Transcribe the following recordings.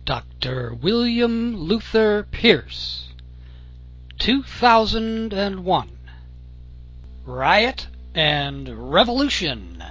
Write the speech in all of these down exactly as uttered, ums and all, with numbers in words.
Doctor William Luther Pierce, two thousand one. Riot and Revolution.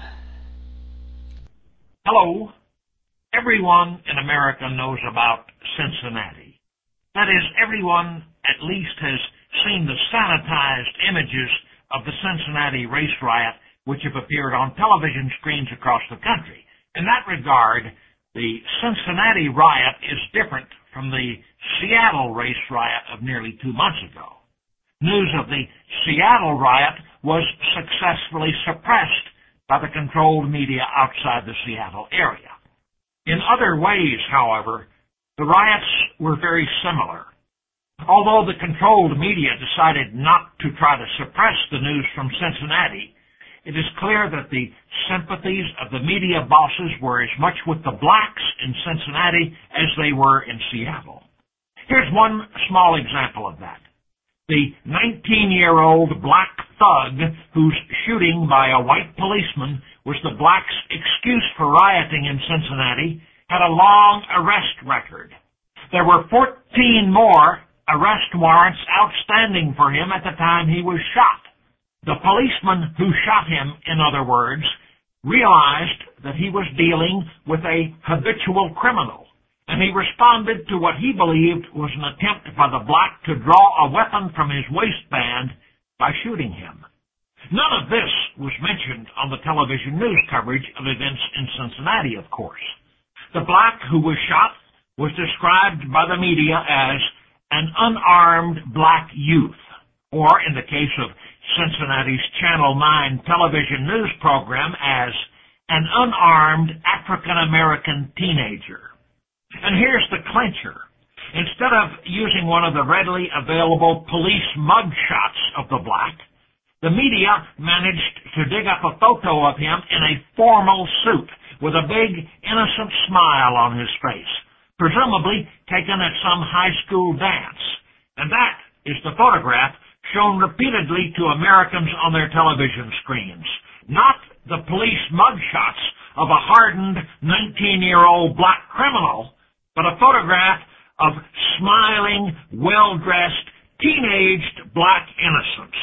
Hello. Everyone in America knows about Cincinnati. That is, everyone at least has seen the sanitized images of the Cincinnati race riot which have appeared on television screens across the country. In that regard, the Cincinnati riot is different from the Seattle race riot of nearly two months ago. News of the Seattle riot was successfully suppressed by the controlled media outside the Seattle area. In other ways, however, the riots were very similar. Although the controlled media decided not to try to suppress the news from Cincinnati, it is clear that the sympathies of the media bosses were as much with the blacks in Cincinnati as they were in Seattle. Here's one small example of that. The nineteen-year-old black thug whose shooting by a white policeman was the blacks' excuse for rioting in Cincinnati had a long arrest record. There were fourteen more arrest warrants outstanding for him at the time he was shot. The policeman who shot him, in other words, realized that he was dealing with a habitual criminal, and he responded to what he believed was an attempt by the black to draw a weapon from his waistband by shooting him. None of this was mentioned on the television news coverage of events in Cincinnati, of course. The black who was shot was described by the media as an unarmed black youth, or in the case of Cincinnati's Channel nine television news program, as an unarmed African-American teenager. And here's the clincher. Instead of using one of the readily available police mugshots of the black, the media managed to dig up a photo of him in a formal suit with a big, innocent smile on his face, presumably taken at some high school dance. And that is the photograph shown repeatedly to Americans on their television screens. Not the police mugshots of a hardened nineteen-year-old black criminal, but a photograph of smiling, well-dressed, teenaged black innocents.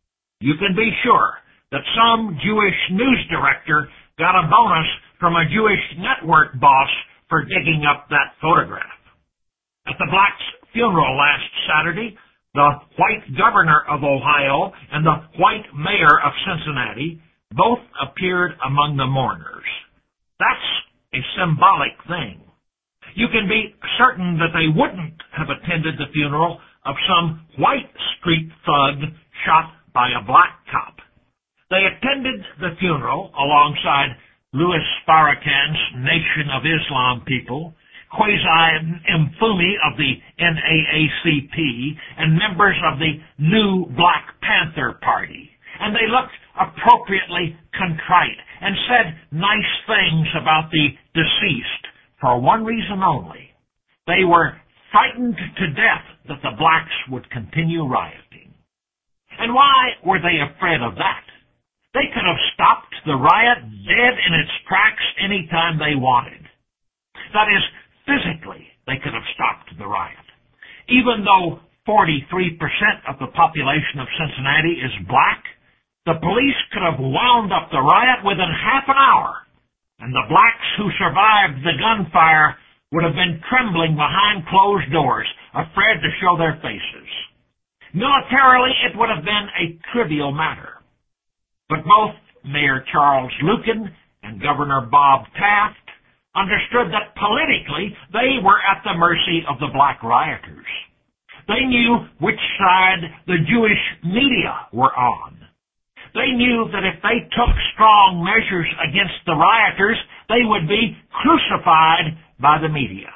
You can be sure that some Jewish news director got a bonus from a Jewish network boss for digging up that photograph. At the blacks' funeral last Saturday, the white governor of Ohio and the white mayor of Cincinnati both appeared among the mourners. That's a symbolic thing. You can be certain that they wouldn't have attended the funeral of some white street thug shot by a black cop. They attended the funeral alongside Louis Farrakhan's Nation of Islam people, Quasi Mfumi of the N double A C P, and members of the new Black Panther Party. And they looked appropriately contrite and said nice things about the deceased for one reason only. They were frightened to death that the blacks would continue rioting. And why were they afraid of that? They could have stopped the riot dead in its tracks any time they wanted. That is, physically, they could have stopped the riot. Even though forty-three percent of the population of Cincinnati is black, the police could have wound up the riot within half an hour, and the blacks who survived the gunfire would have been trembling behind closed doors, afraid to show their faces. Militarily, it would have been a trivial matter. But both Mayor Charles Luken and Governor Bob Taft understood that politically they were at the mercy of the black rioters. They knew which side the Jewish media were on. They knew that if they took strong measures against the rioters, they would be crucified by the media.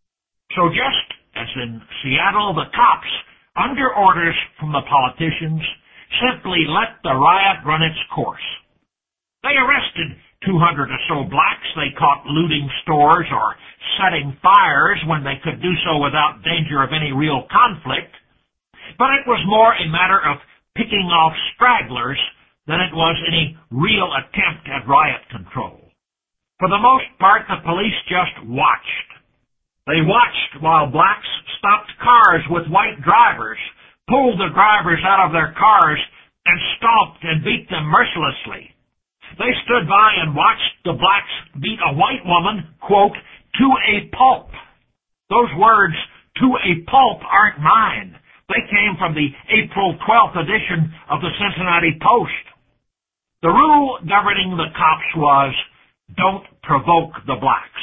So just as in Seattle, the cops, under orders from the politicians, simply let the riot run its course. They arrested two hundred or so blacks they caught looting stores or setting fires when they could do so without danger of any real conflict. But it was more a matter of picking off stragglers than it was any real attempt at riot control. For the most part, the police just watched. They watched while blacks stopped cars with white drivers, pulled the drivers out of their cars, and stomped and beat them mercilessly. They stood by and watched the blacks beat a white woman, quote, to a pulp. Those words, to a pulp, aren't mine. They came from the April twelfth edition of the Cincinnati Post. The rule governing the cops was, don't provoke the blacks.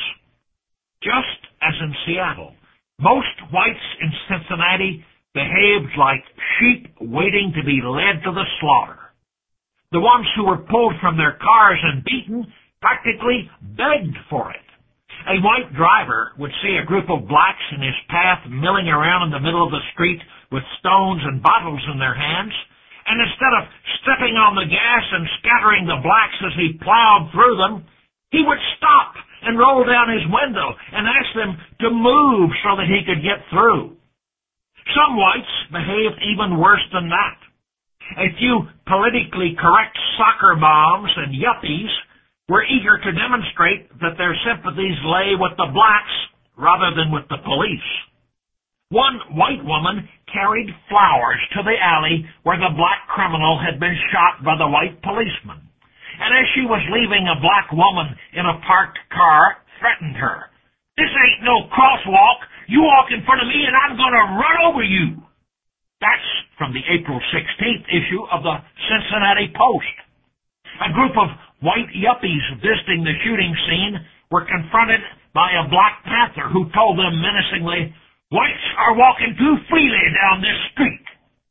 Just as in Seattle, most whites in Cincinnati behaved like sheep waiting to be led to the slaughter. The ones who were pulled from their cars and beaten practically begged for it. A white driver would see a group of blacks in his path milling around in the middle of the street with stones and bottles in their hands, and instead of stepping on the gas and scattering the blacks as he plowed through them, he would stop and roll down his window and ask them to move so that he could get through. Some whites behaved even worse than that. A few politically correct soccer moms and yuppies were eager to demonstrate that their sympathies lay with the blacks rather than with the police. One white woman carried flowers to the alley where the black criminal had been shot by the white policeman, and as she was leaving, a black woman in a parked car threatened her. "This ain't no crosswalk. You walk in front of me and I'm going to run over you." That's from the April sixteenth issue of the Cincinnati Post. A group of white yuppies visiting the shooting scene were confronted by a Black Panther who told them menacingly, "Whites are walking too freely down this street."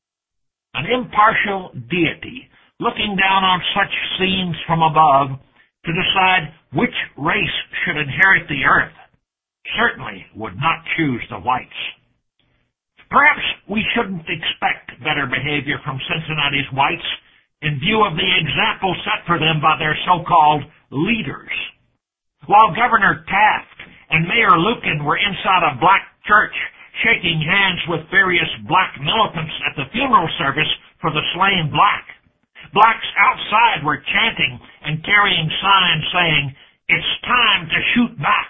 An impartial deity looking down on such scenes from above to decide which race should inherit the earth certainly would not choose the whites. Perhaps we shouldn't expect better behavior from Cincinnati's whites in view of the example set for them by their so-called leaders. While Governor Taft and Mayor Lukin were inside a black church shaking hands with various black militants at the funeral service for the slain black, blacks outside were chanting and carrying signs saying, "It's time to shoot back."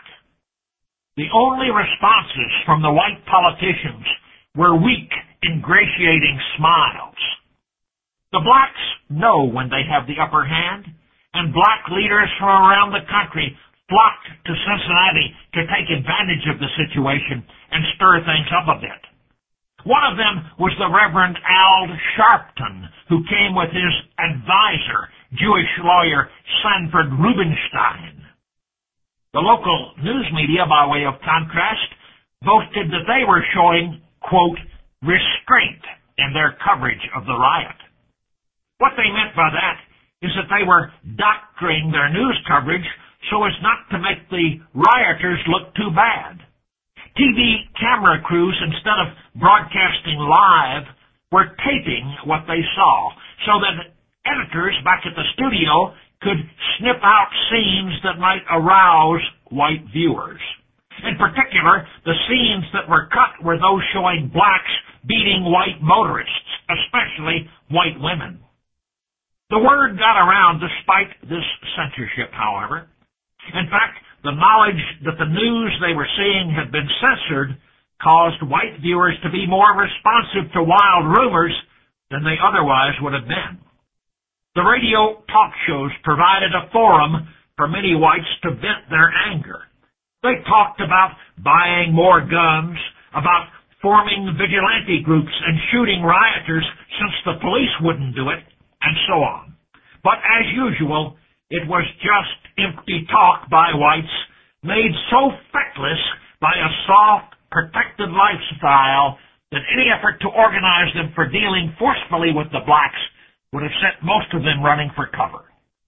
The only responses from the white politicians were weak, ingratiating smiles. The blacks know when they have the upper hand, and black leaders from around the country flocked to Cincinnati to take advantage of the situation and stir things up a bit. One of them was the Reverend Al Sharpton, who came with his advisor, Jewish lawyer Sanford Rubenstein. The local news media, by way of contrast, boasted that they were showing, quote, restraint in their coverage of the riot. What they meant by that is that they were doctoring their news coverage so as not to make the rioters look too bad. T V camera crews, instead of broadcasting live, were taping what they saw so that editors back at the studio could snip out scenes that might arouse white viewers. In particular, the scenes that were cut were those showing blacks beating white motorists, especially white women. The word got around despite this censorship, however. In fact, the knowledge that the news they were seeing had been censored caused white viewers to be more responsive to wild rumors than they otherwise would have been. The radio talk shows provided a forum for many whites to vent their anger. They talked about buying more guns, about forming vigilante groups and shooting rioters since the police wouldn't do it, and so on. But as usual, it was just empty talk by whites, made so feckless by a soft, protected lifestyle that any effort to organize them for dealing forcefully with the blacks would have sent most of them running for cover.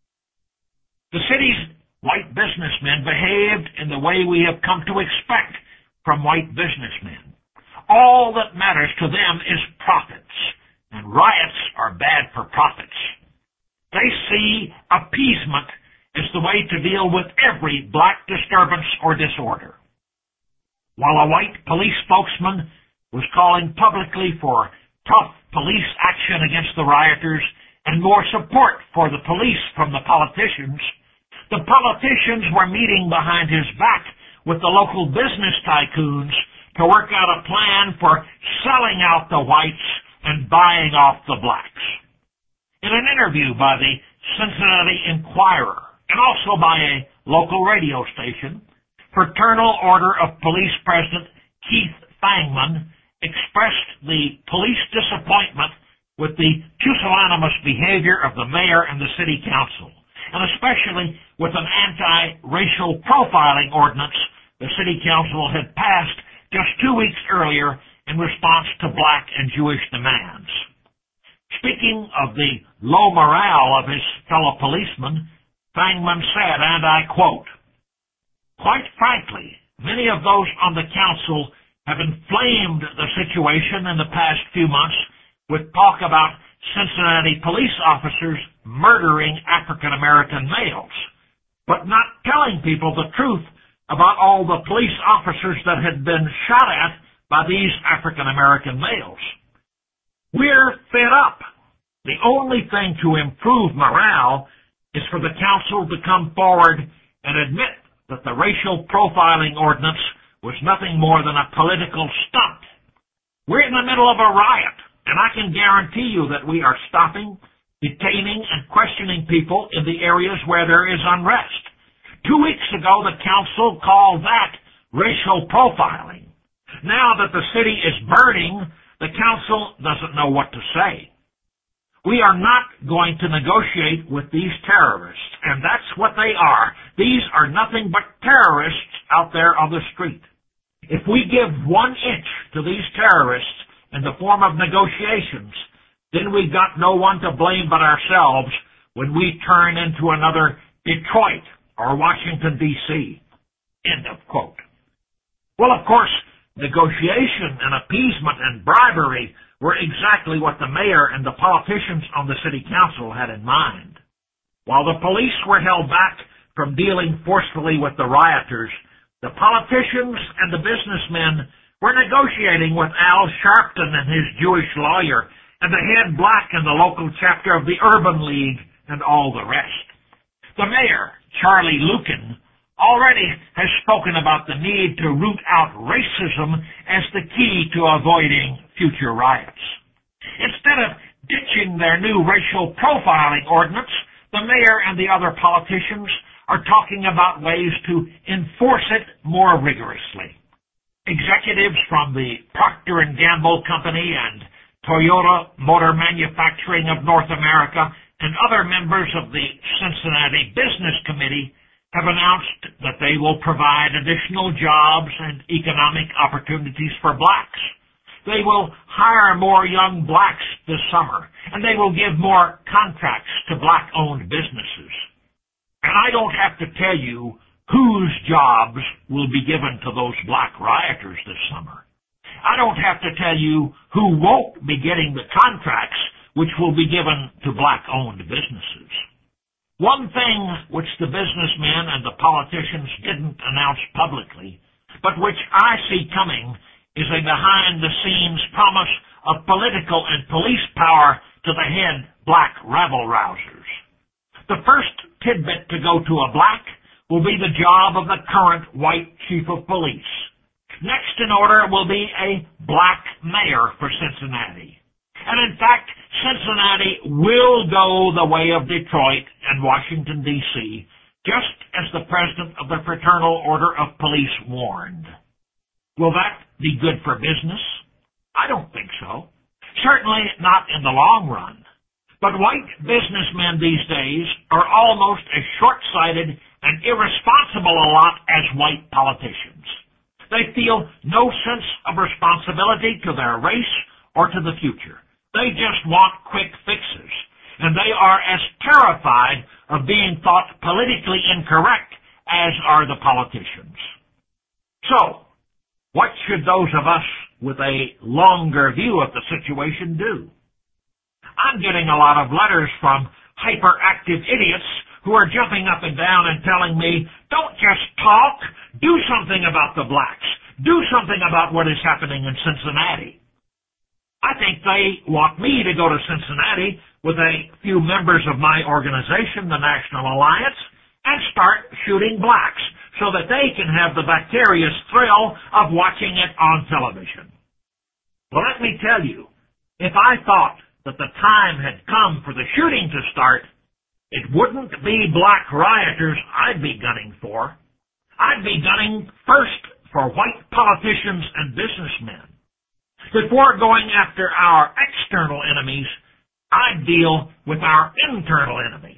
The city's white businessmen behaved in the way we have come to expect from white businessmen. All that matters to them is profits, and riots are bad for profits. They see appeasement as the way to deal with every black disturbance or disorder. While a white police spokesman was calling publicly for tough police action against the rioters and more support for the police from the politicians, the politicians were meeting behind his back with the local business tycoons to work out a plan for selling out the whites and buying off the blacks. In an interview by the Cincinnati Enquirer and also by a local radio station, Fraternal Order of Police President Keith Fangman expressed the police disappointment with the pusillanimous behavior of the mayor and the city council, and especially with an anti-racial profiling ordinance the city council had passed just two weeks earlier in response to black and Jewish demands. Speaking of the low morale of his fellow policemen, Fangman said, and I quote, "Quite frankly, many of those on the council have inflamed the situation in the past few months with talk about Cincinnati police officers murdering African-American males, but not telling people the truth about all the police officers that had been shot at by these African-American males. We're fed up. The only thing to improve morale is for the council to come forward and admit that the racial profiling ordinance was nothing more than a political stunt. We're in the middle of a riot, and I can guarantee you that we are stopping, detaining, and questioning people in the areas where there is unrest. Two weeks ago, the council called that racial profiling. Now that the city is burning, the council doesn't know what to say. We are not going to negotiate with these terrorists, and that's what they are. These are nothing but terrorists out there on the street. If we give one inch to these terrorists in the form of negotiations, then we've got no one to blame but ourselves when we turn into another Detroit or Washington, D C End of quote. Well, of course, negotiation and appeasement and bribery were exactly what the mayor and the politicians on the city council had in mind. While the police were held back from dealing forcefully with the rioters, the politicians and the businessmen were negotiating with Al Sharpton and his Jewish lawyer and the head black in the local chapter of the Urban League and all the rest. The mayor, Charlie Lukin, already has spoken about the need to root out racism as the key to avoiding future riots. Instead of ditching their new racial profiling ordinance, the mayor and the other politicians are talking about ways to enforce it more rigorously. Executives from the Procter and Gamble Company and Toyota Motor Manufacturing of North America and other members of the Cincinnati Business Committee have announced that they will provide additional jobs and economic opportunities for blacks. They will hire more young blacks this summer, and they will give more contracts to black-owned businesses. And I don't have to tell you whose jobs will be given to those black rioters this summer. I don't have to tell you who won't be getting the contracts which will be given to black-owned businesses. One thing which the businessmen and the politicians didn't announce publicly, but which I see coming, is a behind-the-scenes promise of political and police power to the head black rabble-rousers. The first tidbit to go to a black will be the job of the current white chief of police. Next in order will be a black mayor for Cincinnati. And in fact, Cincinnati will go the way of Detroit and Washington, D C, just as the president of the Fraternal Order of Police warned. Will that be good for business? I don't think so. Certainly not in the long run. But white businessmen these days are almost as short-sighted and irresponsible a lot as white politicians. They feel no sense of responsibility to their race or to the future. They just want quick fixes, and they are as terrified of being thought politically incorrect as are the politicians. So, what should those of us with a longer view of the situation do? I'm getting a lot of letters from hyperactive idiots who are jumping up and down and telling me, don't just talk, do something about the blacks, do something about what is happening in Cincinnati. I think they want me to go to Cincinnati with a few members of my organization, the National Alliance, and start shooting blacks so that they can have the vicarious thrill of watching it on television. Well, let me tell you, if I thought that the time had come for the shooting to start, it wouldn't be black rioters I'd be gunning for. I'd be gunning first for white politicians and businessmen. Before going after our external enemies, I'd deal with our internal enemies.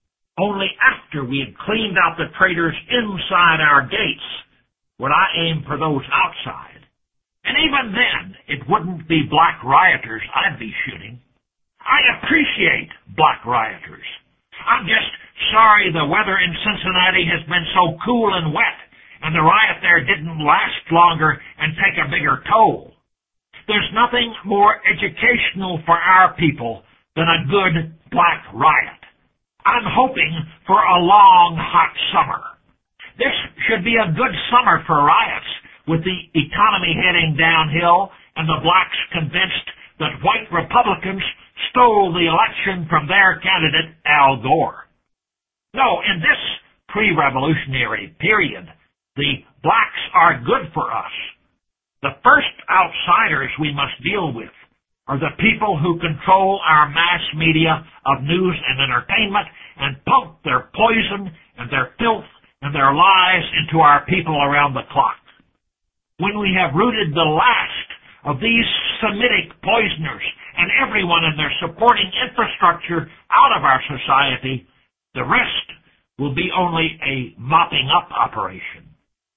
Only after we had cleaned out the traitors inside our gates would I aim for those outside. And even then, it wouldn't be black rioters I'd be shooting. I appreciate black rioters. I'm just sorry the weather in Cincinnati has been so cool and wet, and the riot there didn't last longer and take a bigger toll. There's nothing more educational for our people than a good black riot. I'm hoping for a long, hot summer. This should be a good summer for riots, with the economy heading downhill and the blacks convinced that white Republicans stole the election from their candidate, Al Gore. No, in this pre-revolutionary period, the blacks are good for us. The first outsiders we must deal with are the people who control our mass media of news and entertainment and pump their poison and their filth and their lies into our people around the clock. When we have rooted the last of these Semitic poisoners and everyone in their supporting infrastructure out of our society, the rest will be only a mopping up operation.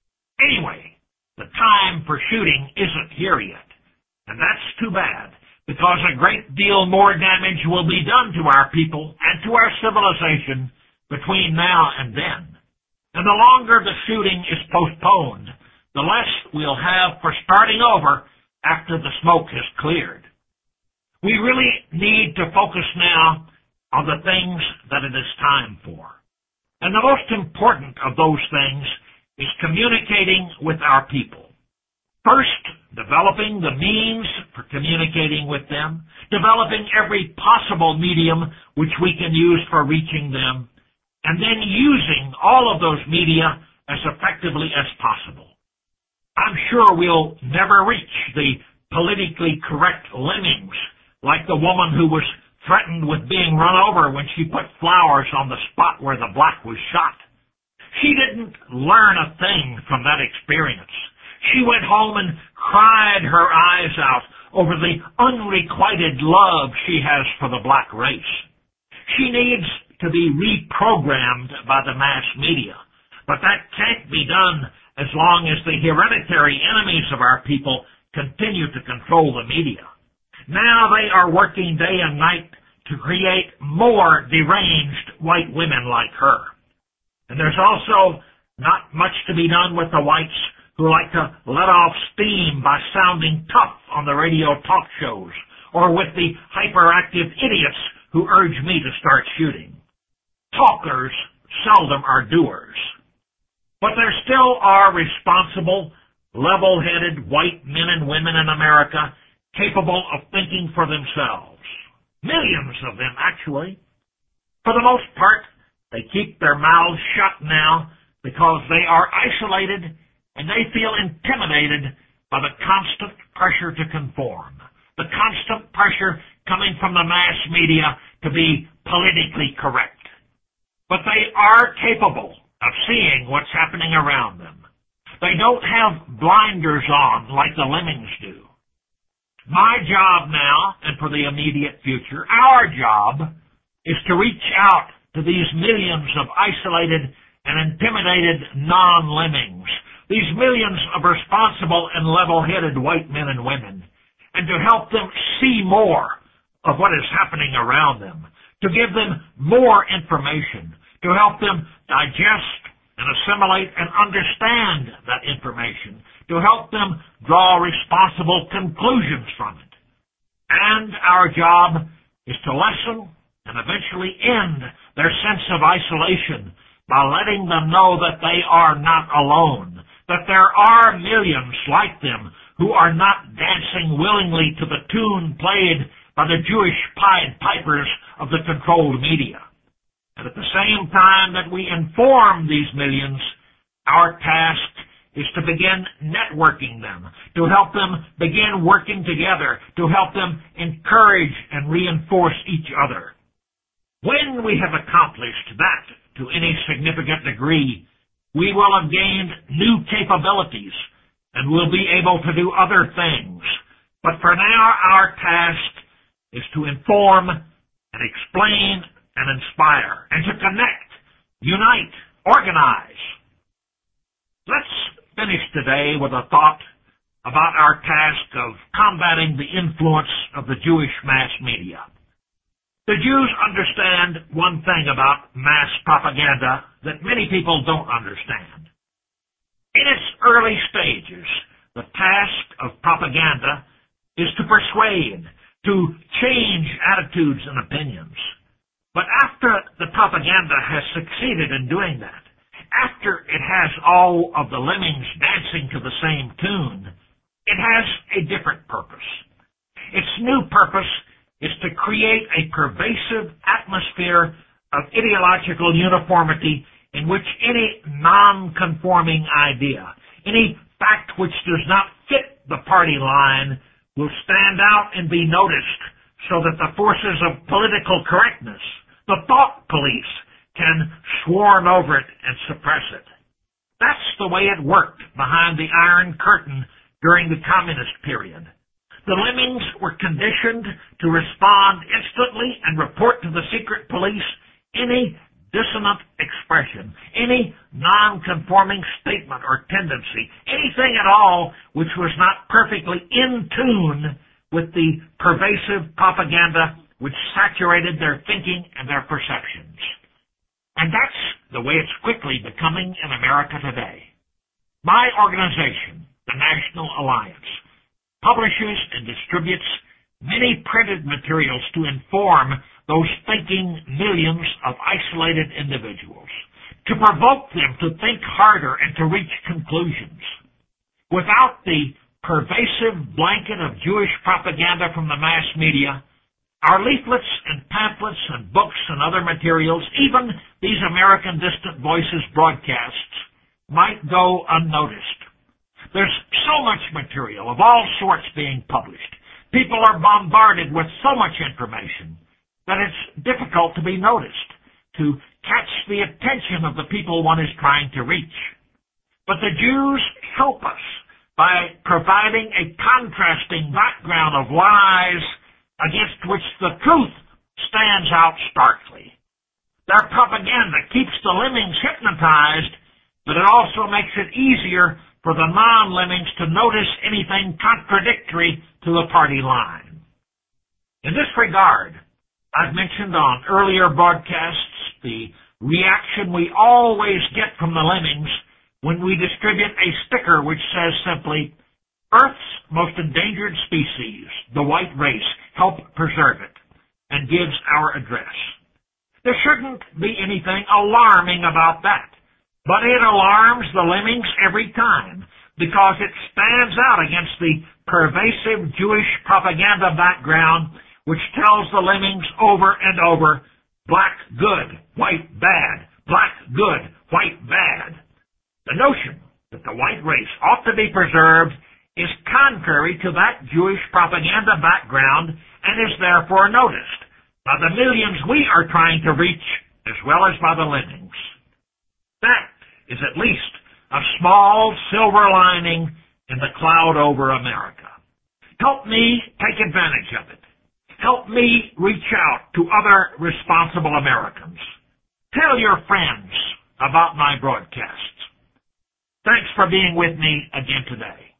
Anyway, the time for shooting isn't here yet, and that's too bad, because a great deal more damage will be done to our people and to our civilization between now and then. And the longer the shooting is postponed, the less we'll have for starting over after the smoke has cleared. We really need to focus now on the things that it is time for. And the most important of those things is communicating with our people. First, developing the means for communicating with them, developing every possible medium which we can use for reaching them, and then using all of those media as effectively as possible. I'm sure we'll never reach the politically correct lemmings, like the woman who was threatened with being run over when she put flowers on the spot where the black was shot. She didn't learn a thing from that experience. She went home and cried her eyes out over the unrequited love she has for the black race. She needs to be reprogrammed by the mass media, but that can't be done as long as the hereditary enemies of our people continue to control the media. Now they are working day and night to create more deranged white women like her. And there's also not much to be done with the whites who like to let off steam by sounding tough on the radio talk shows, or with the hyperactive idiots who urge me to start shooting. Talkers seldom are doers. But there still are responsible, level-headed white men and women in America capable of thinking for themselves. Millions of them, actually. For the most part, they keep their mouths shut now because they are isolated and they feel intimidated by the constant pressure to conform, the constant pressure coming from the mass media to be politically correct. But they are capable of seeing what's happening around them. They don't have blinders on like the lemmings do. My job now, and for the immediate future, our job, is to reach out to these millions of isolated and intimidated non-lemmings, these millions of responsible and level-headed white men and women, and to help them see more of what is happening around them, to give them more information, to help them digest and assimilate and understand that information, to help them draw responsible conclusions from it. And our job is to lessen and eventually end their sense of isolation by letting them know that they are not alone, that there are millions like them who are not dancing willingly to the tune played by the Jewish Pied Pipers of the controlled media. And at the same time that we inform these millions, our task is to begin networking them, to help them begin working together, to help them encourage and reinforce each other. When we have accomplished that to any significant degree, we will have gained new capabilities and will be able to do other things. But for now, our task is to inform and explain and inspire and to connect, unite, organize. Let's finish today with a thought about our task of combating the influence of the Jewish mass media. The Jews understand one thing about mass propaganda that many people don't understand. In its early stages, the task of propaganda is to persuade, to change attitudes and opinions. But after the propaganda has succeeded in doing that, after it has all of the lemmings dancing to the same tune, it has a different purpose. Its new purpose is to create a pervasive atmosphere of ideological uniformity in which any non-conforming idea, any fact which does not fit the party line, will stand out and be noticed so that the forces of political correctness, the thought police, can swarm over it and suppress it. That's the way it worked behind the Iron Curtain during the communist period. The lemmings were conditioned to respond instantly and report to the secret police any dissonant expression, any non-conforming statement or tendency, anything at all which was not perfectly in tune with the pervasive propaganda which saturated their thinking and their perceptions. And that's the way it's quickly becoming in America today. My organization, the National Alliance, publishes and distributes many printed materials to inform those thinking millions of isolated individuals, to provoke them to think harder and to reach conclusions. Without the pervasive blanket of Jewish propaganda from the mass media, our leaflets and pamphlets and books and other materials, even these American Distant Voices broadcasts, might go unnoticed. There's so much material of all sorts being published. People are bombarded with so much information that it's difficult to be noticed, to catch the attention of the people one is trying to reach. But the Jews help us by providing a contrasting background of lies against which the truth stands out starkly. Their propaganda keeps the lemmings hypnotized, but it also makes it easier for the non-lemmings to notice anything contradictory to the party line. In this regard, I've mentioned on earlier broadcasts the reaction we always get from the lemmings when we distribute a sticker which says simply, "Earth's most endangered species, the white race, help preserve it," and gives our address. There shouldn't be anything alarming about that, but it alarms the lemmings every time because it stands out against the pervasive Jewish propaganda background which tells the lemmings over and over, black good, white bad, black good, white bad. The notion that the white race ought to be preserved is contrary to that Jewish propaganda background and is therefore noticed by the millions we are trying to reach as well as by the lemmings. That is at least a small silver lining in the cloud over America. Help me take advantage of it. Help me reach out to other responsible Americans. Tell your friends about my broadcasts. Thanks for being with me again today.